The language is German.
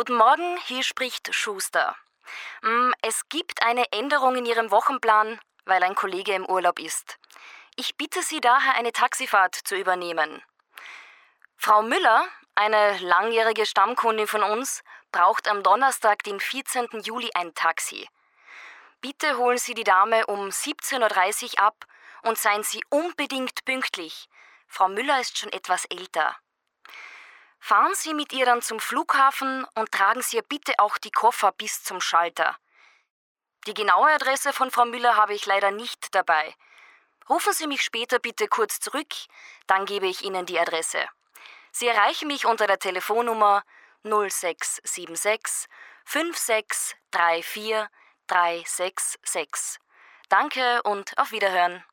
Guten Morgen, hier spricht Schuster. Es gibt eine Änderung in Ihrem Wochenplan, weil ein Kollege im Urlaub ist. Ich bitte Sie daher, eine Taxifahrt zu übernehmen. Frau Müller, eine langjährige Stammkundin von uns, braucht am Donnerstag, den 14. Juli, ein Taxi. Bitte holen Sie die Dame um 17:30 Uhr ab und seien Sie unbedingt pünktlich. Frau Müller ist schon etwas älter. Fahren Sie mit ihr dann zum Flughafen und tragen Sie ihr bitte auch die Koffer bis zum Schalter. Die genaue Adresse von Frau Müller habe ich leider nicht dabei. Rufen Sie mich später bitte kurz zurück, dann gebe ich Ihnen die Adresse. Sie erreichen mich unter der Telefonnummer 0676 5634 366. Danke und auf Wiederhören.